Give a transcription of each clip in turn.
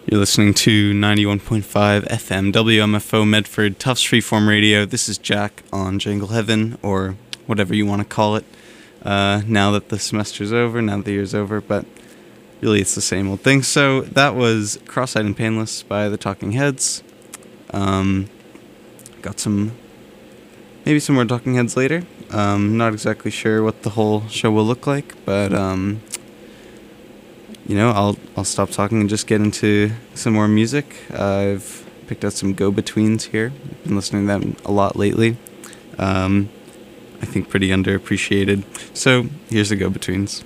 You're listening to 91.5 FM WMFO Medford Tufts Freeform Radio. This is Jack on Jangle Heaven, or whatever you want to call it, now that the semester's over, now that the year's over, but really it's the same old thing. So that was Cross-Eyed and Painless by the Talking Heads. Got maybe some more Talking Heads later. Not exactly sure what the whole show will look like, but I'll stop talking and just get into some more music. I've picked out some go-betweens here. I've been listening to them a lot lately. I think pretty underappreciated. So here's the go-betweens.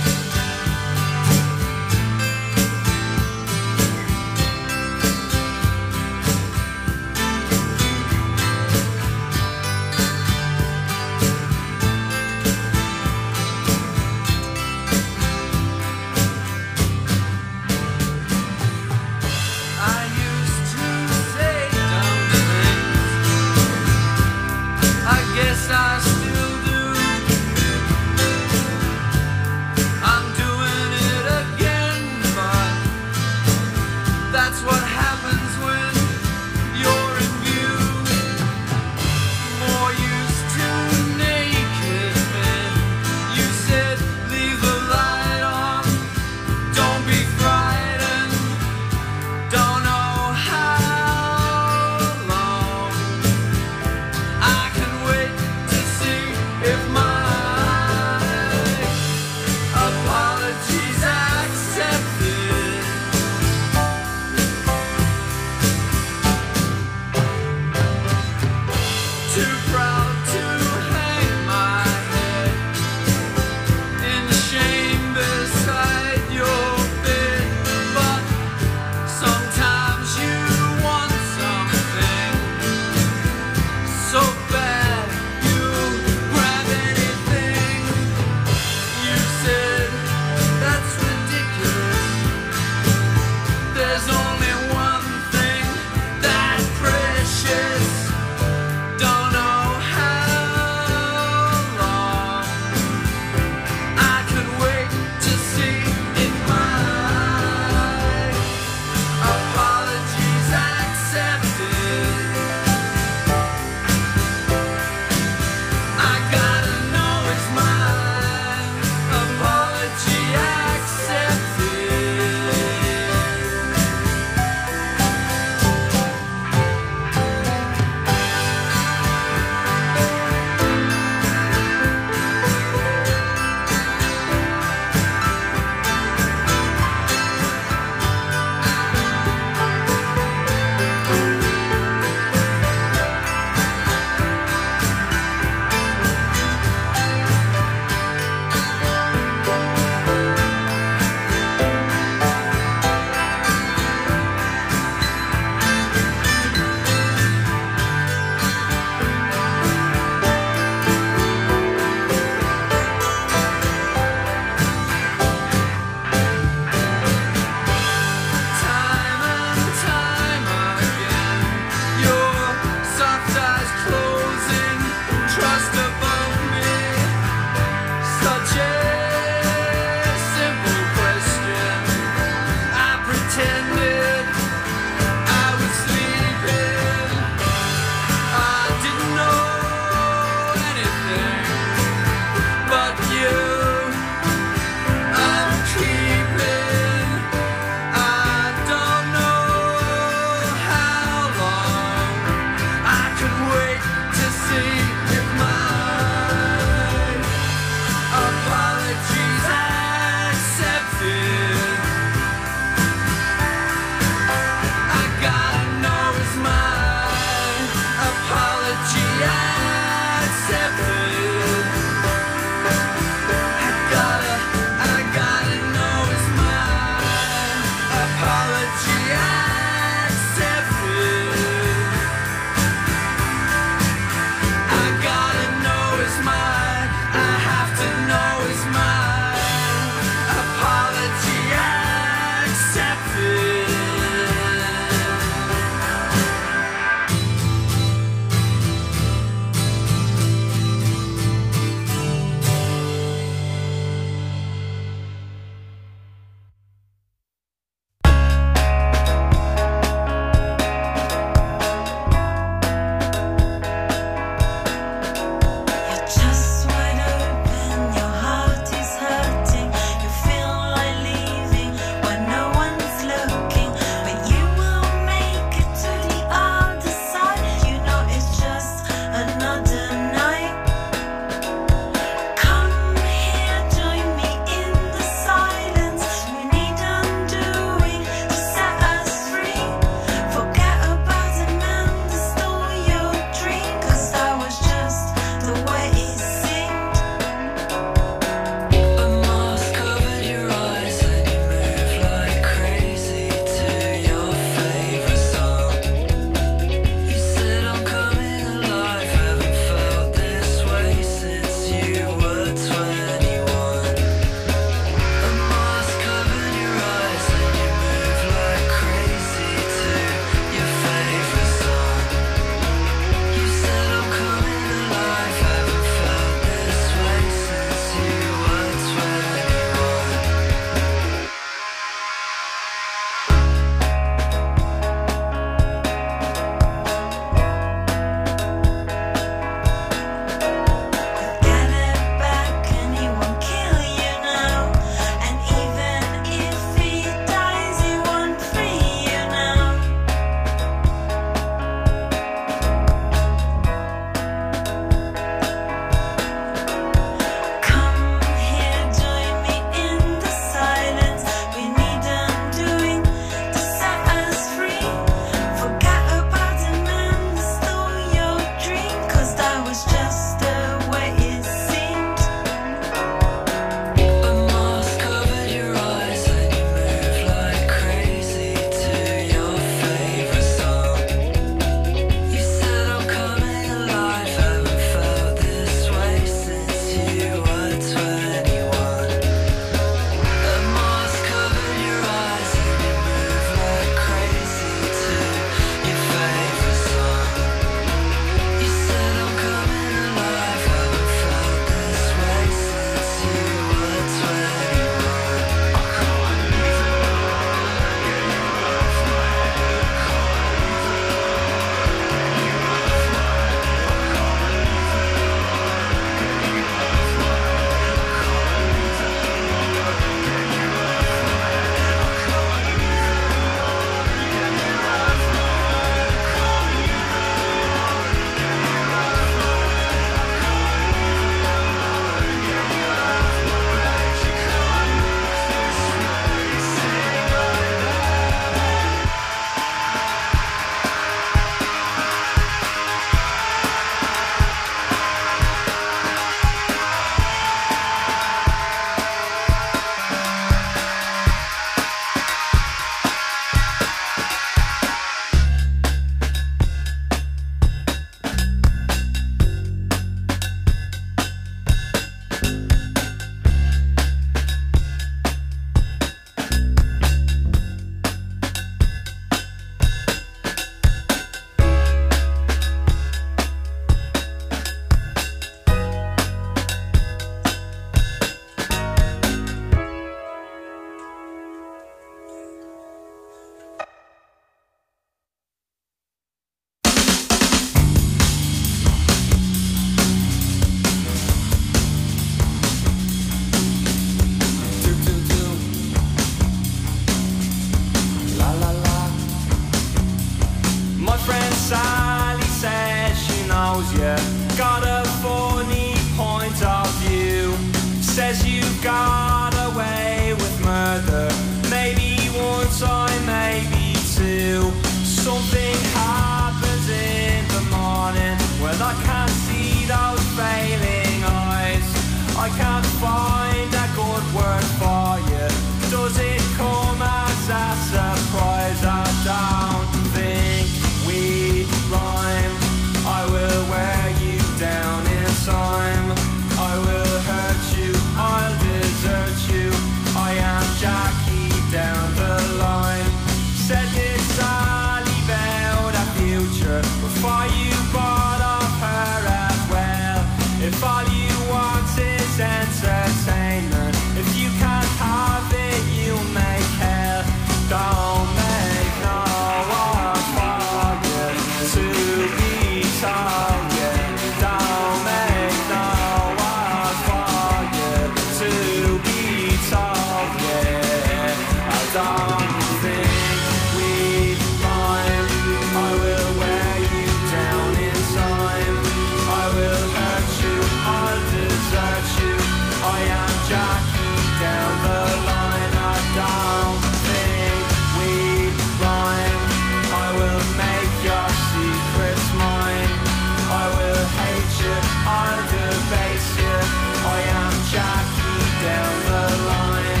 Sally says she knows you got a funny point of view. Says you got away with murder, maybe one time, maybe two. Something happens in the morning when I can't see those failing eyes. I can't find a good word for you. Does it come as a surprise? I don't think we rhyme. I will wear you down in time. I will hurt you, I'll desert you. I am Jackie down the line. Said this Sally about a future before you bought off her as well. If all you want is entertainment, if you can't have it, you make hell. Don't make no one for you to be told, yeah. Don't make no one for you to be told, yeah. I don't think we rhyme. I will wear you down in time. I will hurt you, I'll desert you. I am Jackie down the line. I don't think we rhyme. I will make your secrets mine. I will hate you, I'll debase you. I am Jackie down the line.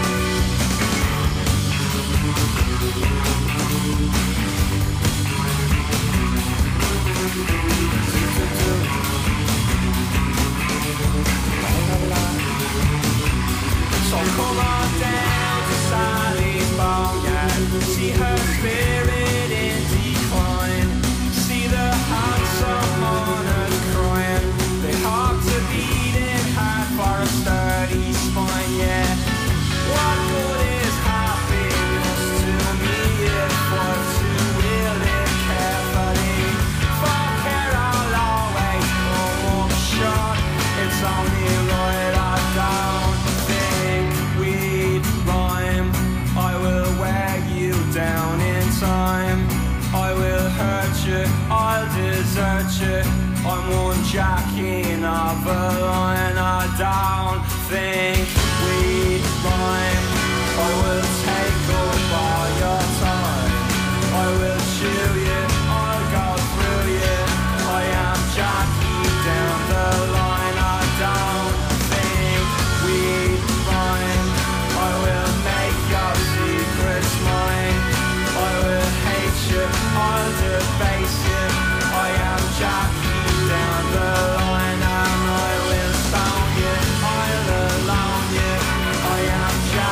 So come on down to Sally's boneyard. See her spirit in decline. See the handsome mourners crying. They hope to beat it hard for a sturdy spine, yeah. What good is happiness to me if we're to wield it carefully? For care I'll always come up short. It's only right I don't think we'd rhyme. I will wear you down in time. I will hurt you, I'll desert you. I'm one Jackie of a line. I don't think we'd rhyme. I will take up all your time. I will chew you, I'll go through you. I am Jackie down the line. I don't think we'd rhyme. I will make your secrets mine. I will hate you, I'll debase you. I am Jackie down the line. And I will stone you, I'll alone you. I am Jackie.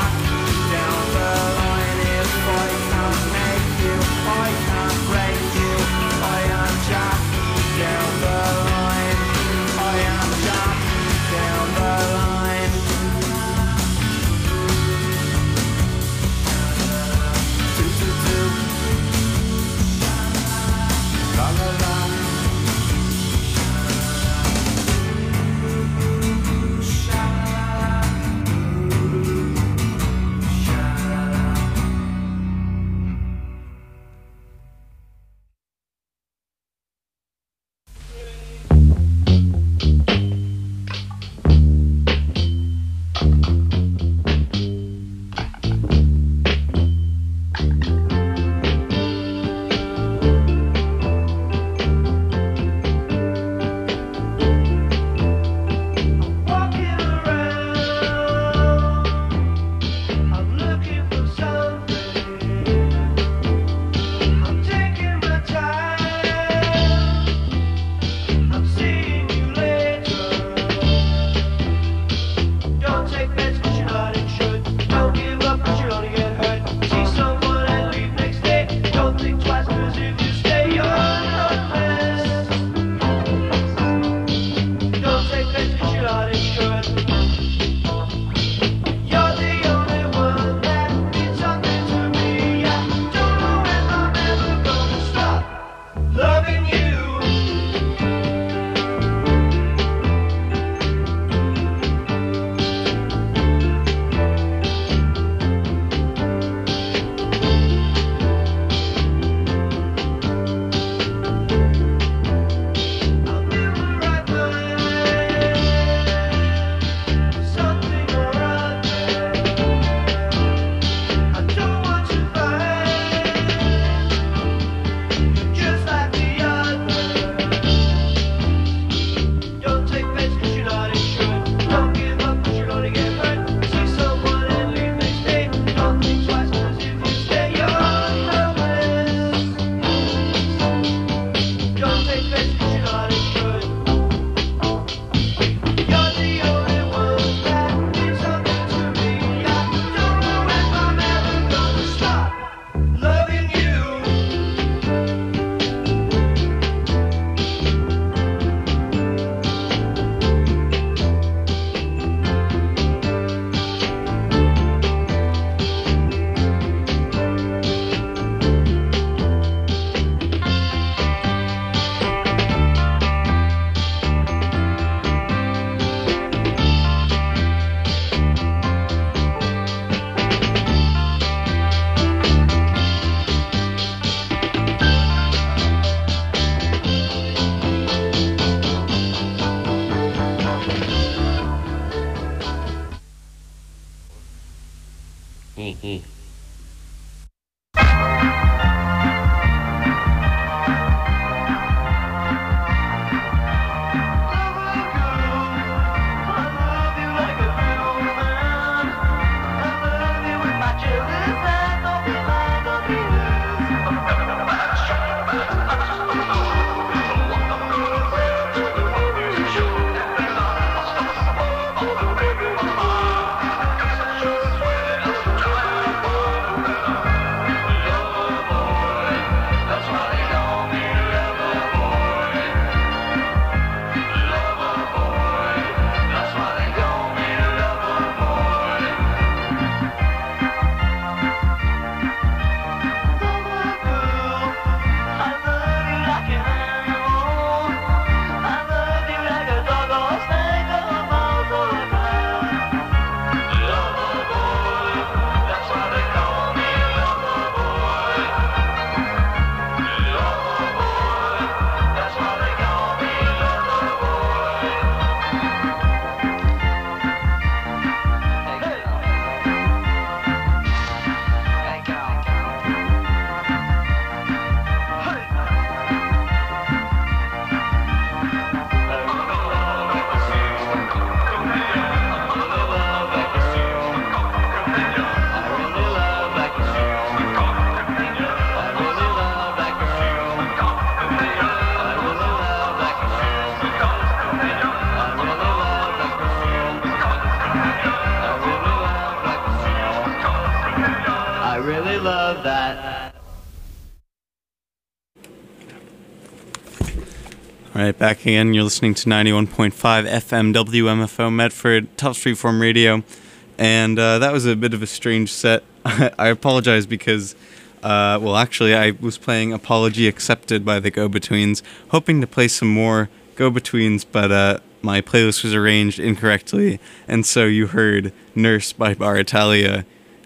All right, back again. You're listening to 91.5 FM WMFO Medford, Tufts Freeform Radio. And that was a bit of a strange set. I apologize because, actually, I was playing Apology Accepted by the Go-Betweens, hoping to play some more Go-Betweens, but my playlist was arranged incorrectly, and so you heard Nurse by Bar Italia.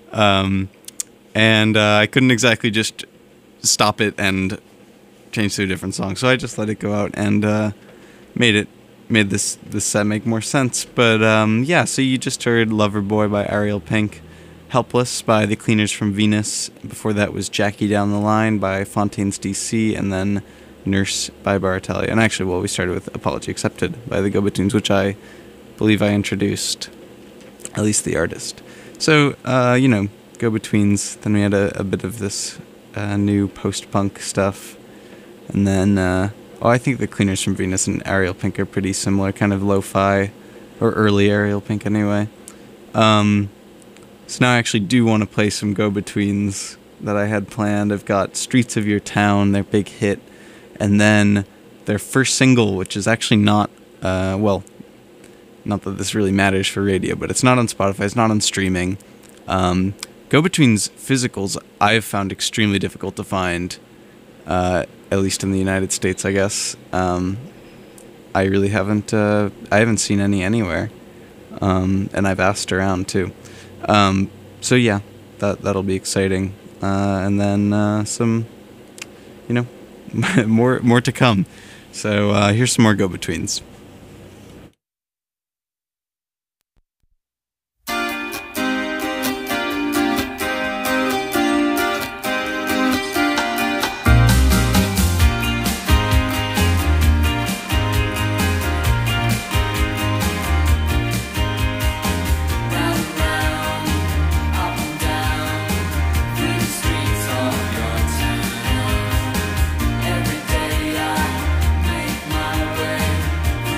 And I couldn't exactly just stop it and change to a different song, so I just let it go out and made this set make more sense. But so you just heard Loverboy by Ariel Pink, Helpless by The Cleaners from Venus. Before that was Jackie Down the Line by Fontaines DC, and then Nurse by Bar Italia. And actually, we started with Apology Accepted by the Go-Betweens, which I believe I introduced, at least the artist. So, Go-Betweens, then we had a bit of this new post-punk stuff. And then, I think the Cleaners from Venus and Ariel Pink are pretty similar, kind of lo-fi, or early Ariel Pink anyway. So now I actually do want to play some Go-Betweens that I had planned. I've got Streets of Your Town, their big hit, and then their first single, which is actually not that this really matters for radio, but it's not on Spotify, it's not on streaming. Go-Betweens physicals I've found extremely difficult to find, at least in the United States, I guess. I really haven't seen any anywhere, and I've asked around too. So yeah, that'll be exciting, and then some, more to come. So here's some more Go-Betweens. Every day I make my way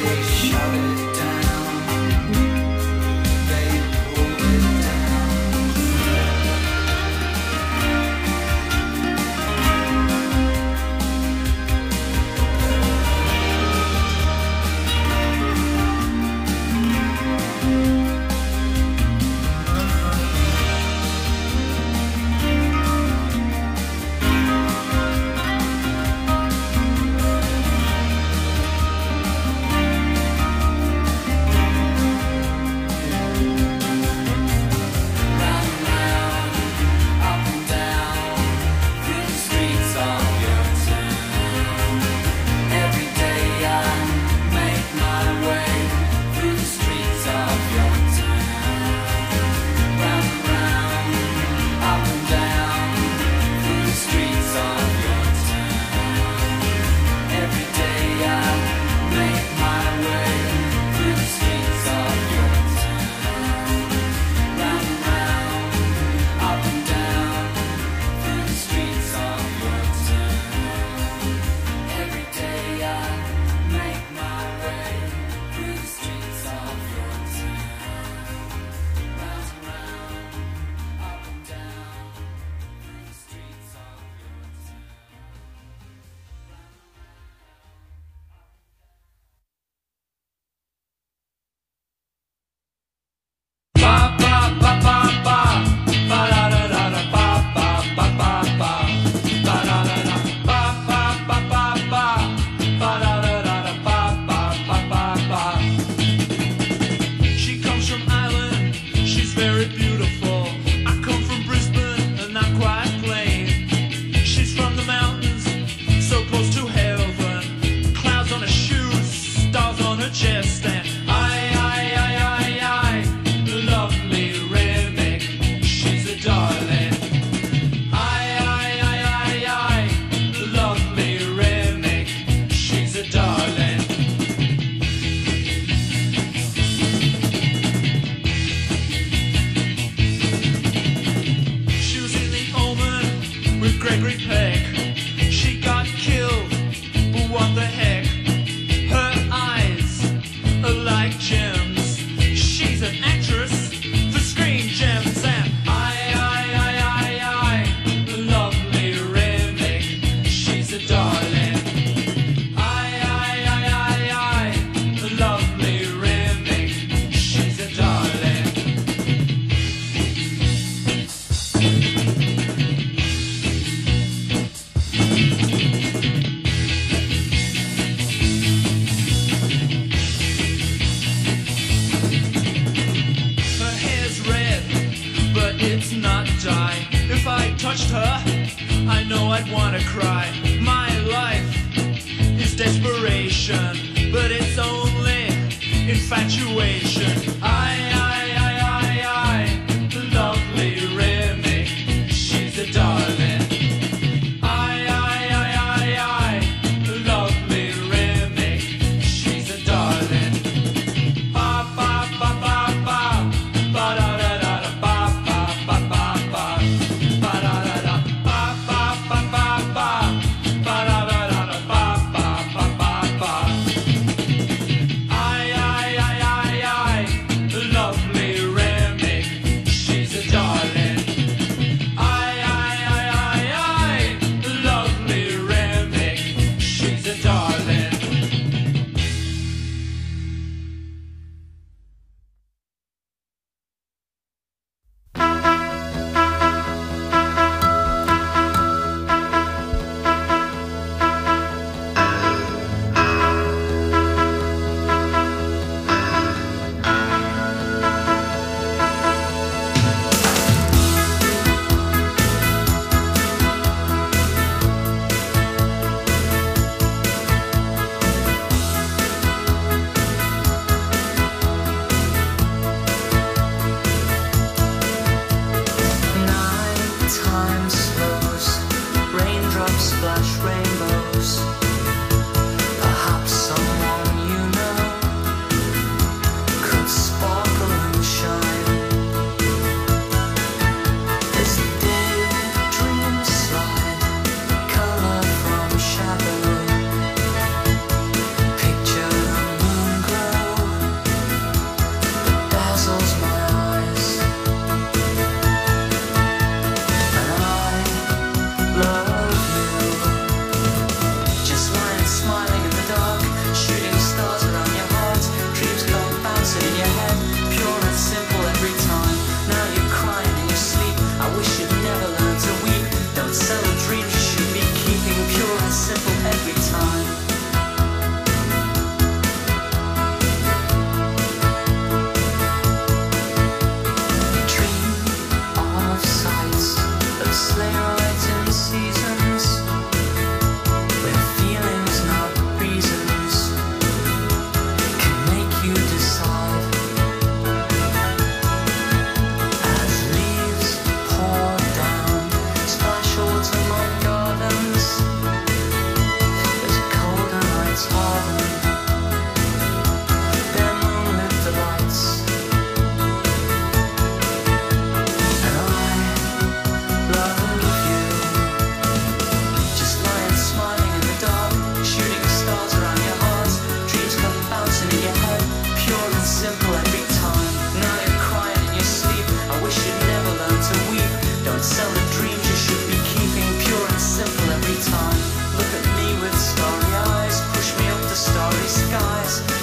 touched her, I know I'd wanna cry. My life is desperation, but it's only infatuation. The lovely Remy, she's a darling. The lovely Remy, she's a darling. Ba ba ba ba ba, ba da da da da ba ba ba ba ba, ba da da da ba ba ba ba ba, ba da da da da ba ba ba ba ba.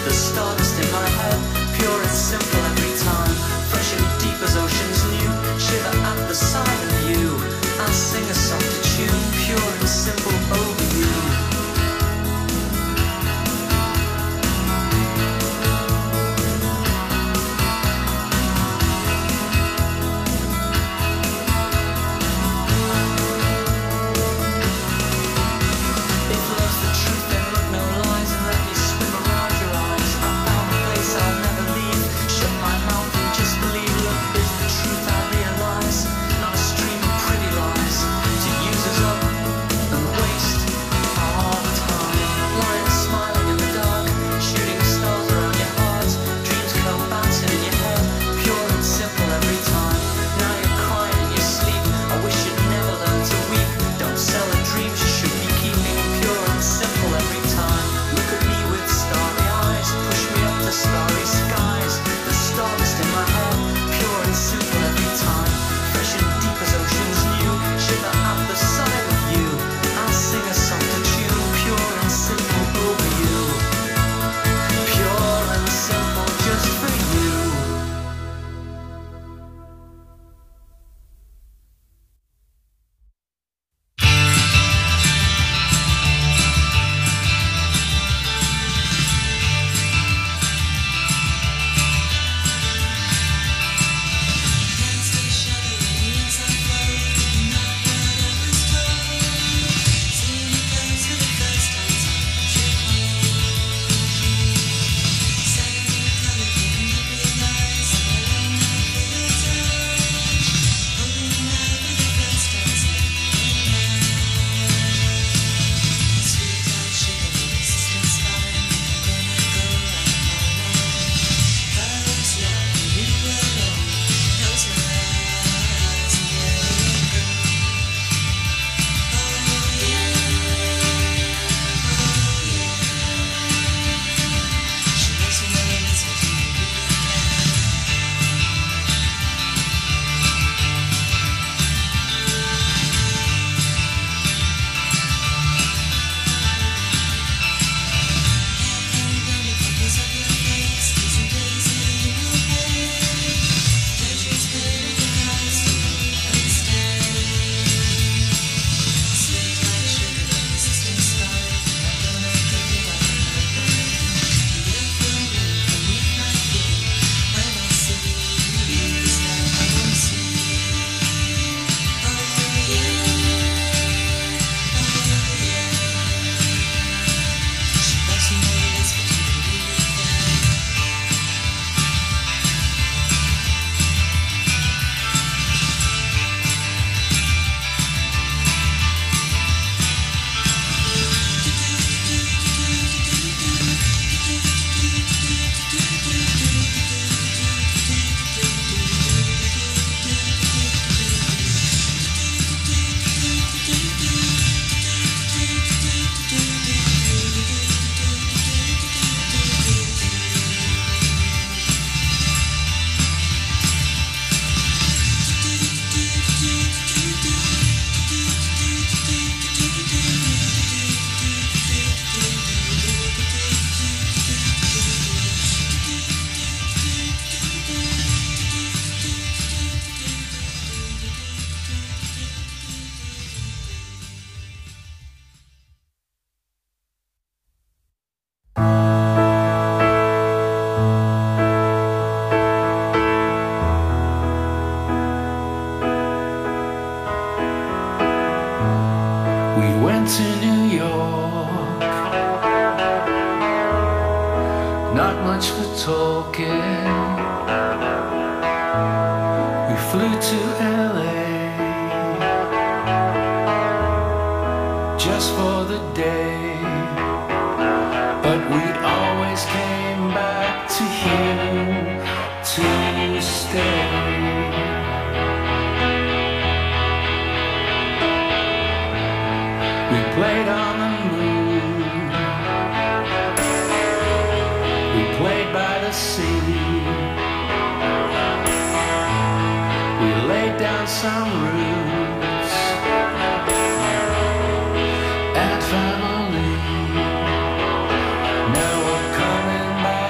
the stardust in my head, pure and simple every time, fresh and deep as oceans new, shiver at the sight of you. I'll sing a softer tune, pure and simple over you. to New York. Not much for talking. We flew to LA just for the day, but we always came back to here to stay. We played on the moon, we played by the sea, we laid down some roots and family. Now we're coming back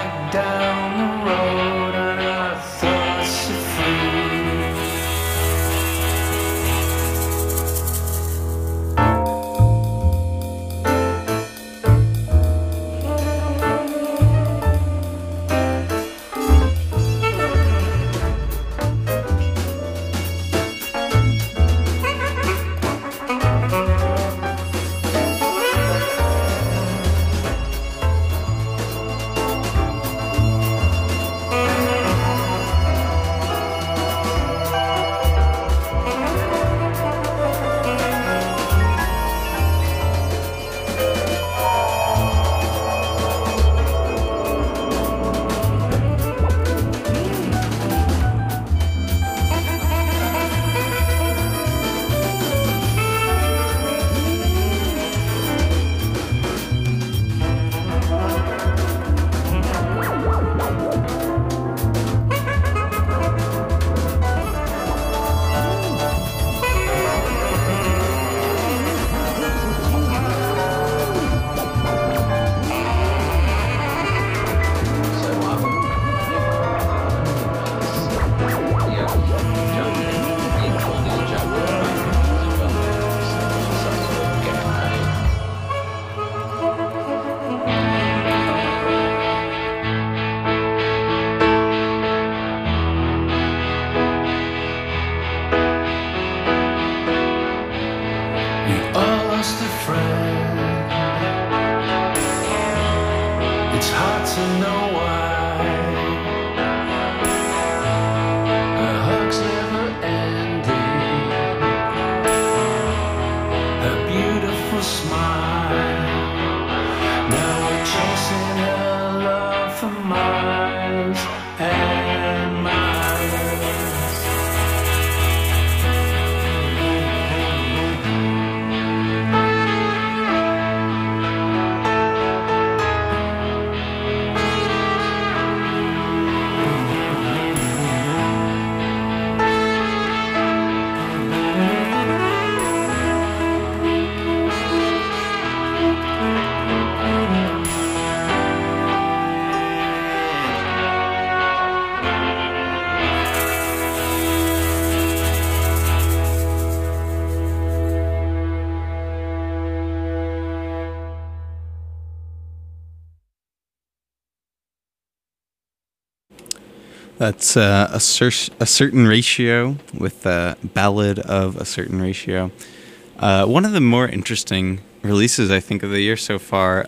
That's a certain ratio with a ballad of a certain ratio. One of the more interesting releases, I think, of the year so far.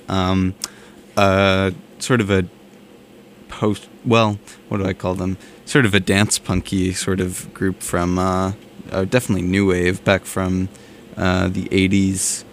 Sort of a what do I call them? Sort of a dance punky sort of group from definitely new wave back from the 80s,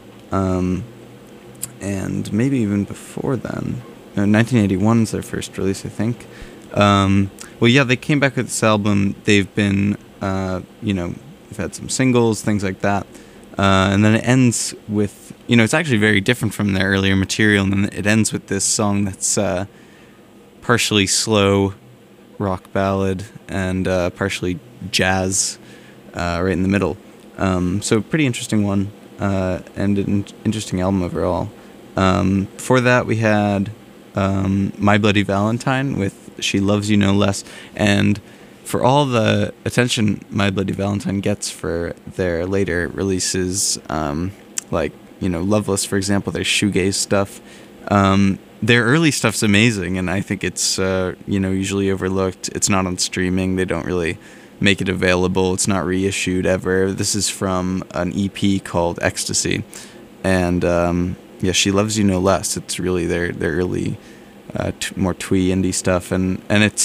and maybe even before then. 1981 is their first release, I think. Well, yeah, they came back with this album. They've been, they've had some singles, things like that. And then it ends with, it's actually very different from their earlier material. And then it ends with this song that's partially slow rock ballad and partially jazz right in the middle. So pretty interesting one and an interesting album overall. Before that, we had My Bloody Valentine with She Loves You No Less, and for all the attention My Bloody Valentine gets for their later releases, like Loveless, for example, their shoegaze stuff, their early stuff's amazing, and I think it's usually overlooked. It's not on streaming. They don't really make it available. It's not reissued ever. This is from an EP called Ecstasy, and She Loves You No Less. It's really their early more twee indie stuff, and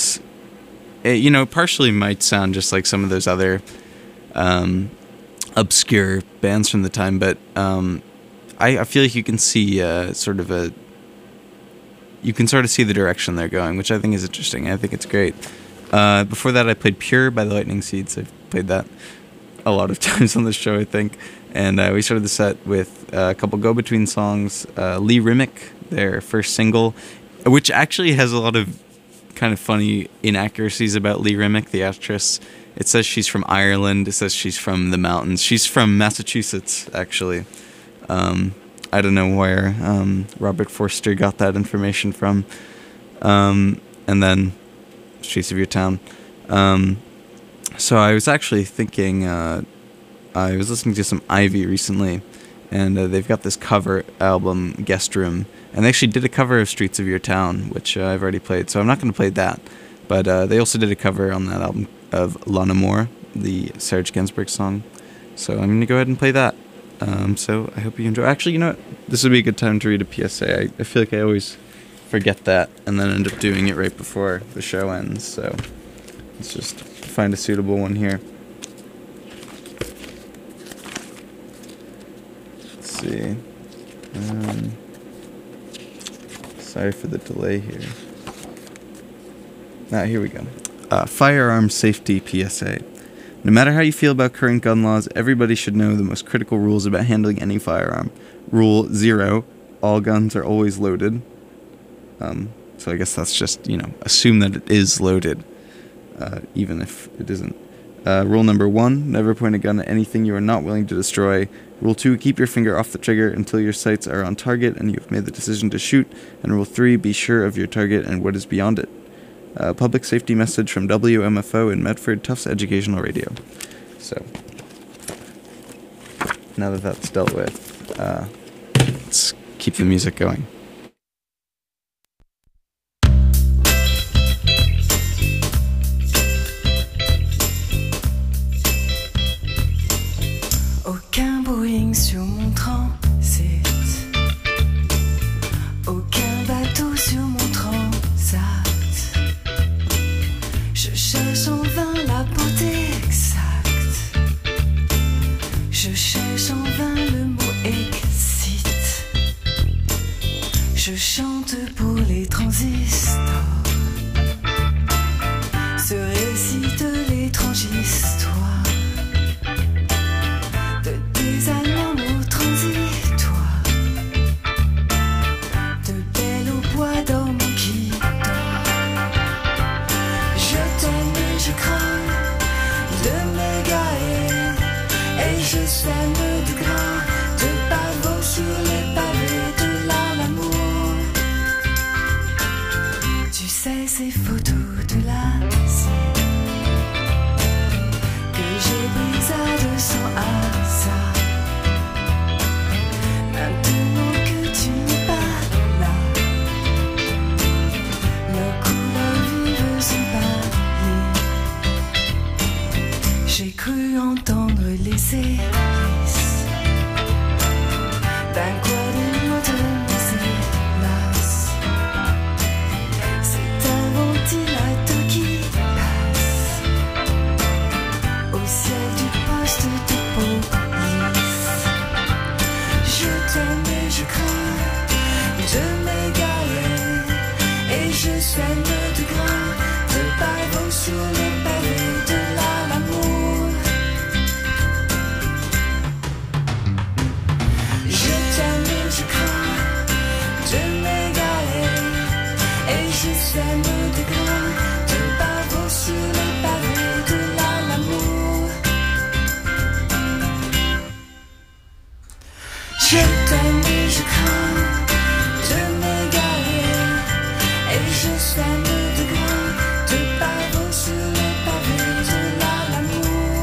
it partially might sound just like some of those other obscure bands from the time, but I feel like you can see you can sort of see the direction they're going, which I think is interesting. I think it's great. Before that, I played Pure by the Lightning Seeds. I've played that a lot of times on the show, I think, and we started the set with a couple go-between songs. Lee Remick, their first single, which actually has a lot of kind of funny inaccuracies about Lee Remick, the actress. It says she's from Ireland. It says she's from the mountains. She's from Massachusetts, actually. I don't know where Robert Forster got that information from. And then Streets of Your Town. So I was actually thinking, I was listening to some Ivy recently, and they've got this cover album, Guest Room, and they actually did a cover of Streets of Your Town, which I've already played, so I'm not going to play that. But they also did a cover on that album of Lana Moore, the Serge Gainsbourg song. So I'm going to go ahead and play that. So I hope you enjoy. Actually, you know what? This would be a good time to read a PSA. I feel like I always forget that and then end up doing it right before the show ends. So let's just find a suitable one here. Let's see. Sorry for the delay here. Here we go. Firearm safety PSA. No matter how you feel about current gun laws, everybody should know the most critical rules about handling any firearm. Rule 0, all guns are always loaded. So I guess that's just, assume that it is loaded, even if it isn't. Rule number 1, never point a gun at anything you are not willing to destroy. Rule 2, keep your finger off the trigger until your sights are on target and you have made the decision to shoot. And Rule 3, be sure of your target and what is beyond it. Public safety message from WMFO in Medford, Tufts Educational Radio. So, now that that's dealt with, let's keep the music going. Aucun Boeing sur mon transit, aucun bateau sur mon transat. Je cherche en vain la beauté exacte. Je cherche en vain le mot excite. Je chante pour les transistors. Se récite l'étrange histoire de tes allemands au transitoire, de belles au bois d'homme qui dort. Je t'aime et je crains de me garer, et je sème du grain de pavot sur les pavés de l'amour. Tu sais ces photos de l'acier que j'ai brisées de son hasard. Maintenant que tu n'es pas là, leurs couleurs vives sont pas je sème de grains de pavot sur le pavé de l'amour. Je t'aime et je crains de m'égarer, et je sème de grains de pavot sur le pavé de l'amour. Je t'aime et je crains de m'égarer, et je sème de grains de pavot sur le pavé de l'amour.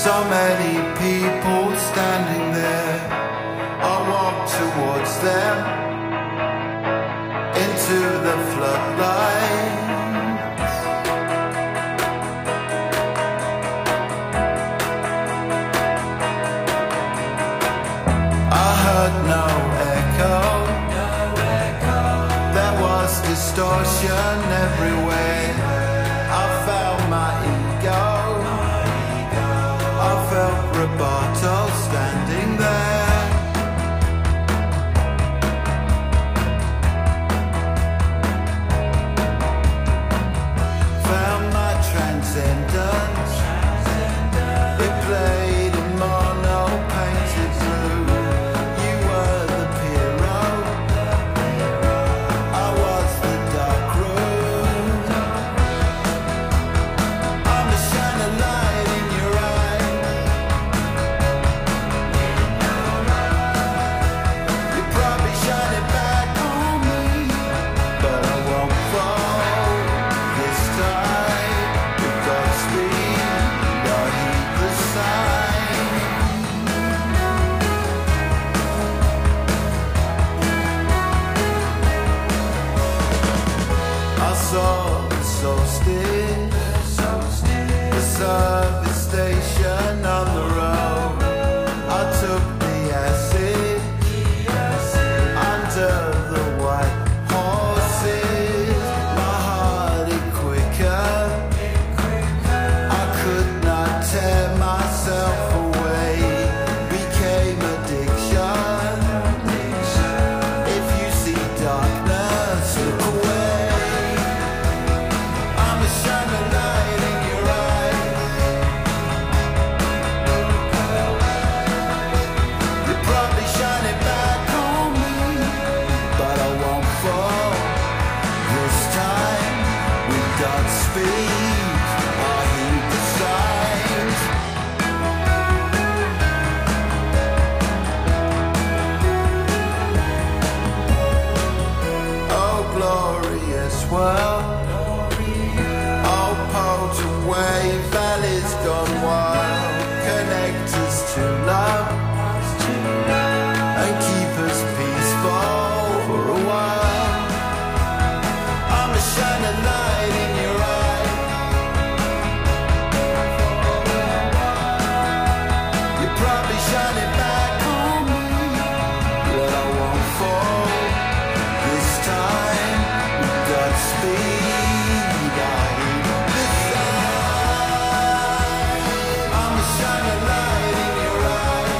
So many people standing there. I walk towards them into the floodlights. I heard no echo. There was distortion everywhere. I found my ego. I felt Roboto standing there. Found my transcendence. It played in mono painted blue. You were the hero. I was the dark room. I'm the shining light in your eye. You probably shine it back on me, but I won't fall this time. With Godspeed, I heed the sign. I saw the solstice, the service station on the road. I took the acid under the white horses. My heart it quicker. I could not tear myself away. Became addiction. If you see darkness, look away. I'm a shining light in your eyes. You probably shine it back on me, but I won't fall this time. With Godspeed, I heed the signs. Oh, glorious world. All poles away, valleys gone wild. Connect us to love and keep us peaceful for a while. I'm a shining light in your eye. You probably shine it back on me, but I won't fall this time. With Godspeed, I heed the sign. I'm a shining light in your eye.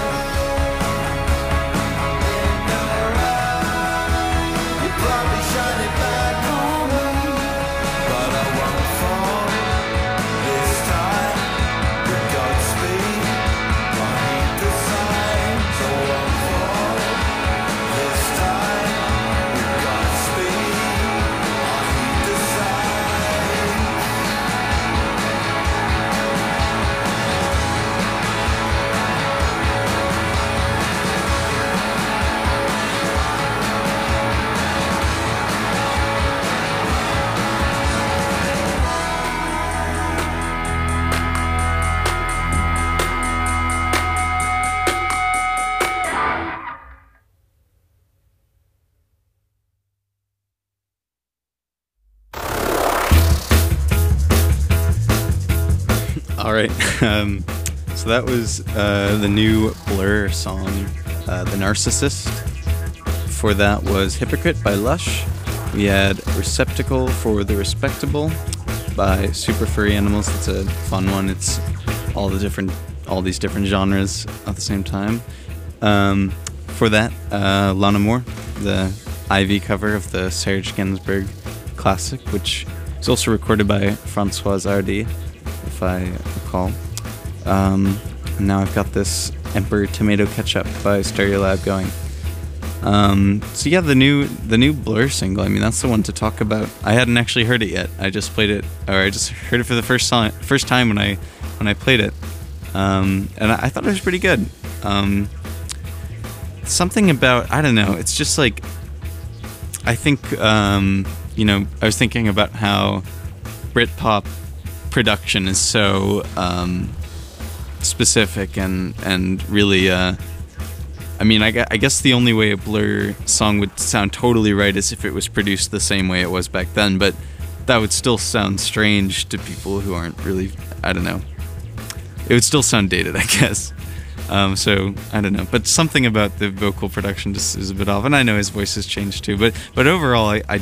You probably shine it back on me, but I won't fall this time. With Godspeed, I heed the signs. I won't fall this time. With Godspeed, I heed the signs. All right. So that was the new Blur song, The Narcissist. Before that was Hypocrite by Lush. We had Receptacle for The Respectable by Super Furry Animals. It's a fun one. It's all these different genres at the same time. For that, Lana Moore, the Ivy cover of the Serge Gainsbourg classic, which is also recorded by Françoise Hardy, if I recall. And now I've got this Emperor Tomato Ketchup by Stereolab going. So yeah, the new Blur single. I mean, that's the one to talk about. I hadn't actually heard it yet. I just played it, or I just heard it for the first time when I played it, and I thought it was pretty good. Something about, I don't know. It's just like, I think I was thinking about how Britpop production is so specific and really. I mean, I guess the only way a Blur song would sound totally right is if it was produced the same way it was back then, but that would still sound strange to people who aren't really, I don't know. It would still sound dated, I guess. So, I don't know. But something about the vocal production just is a bit off, and I know his voice has changed too, but overall, I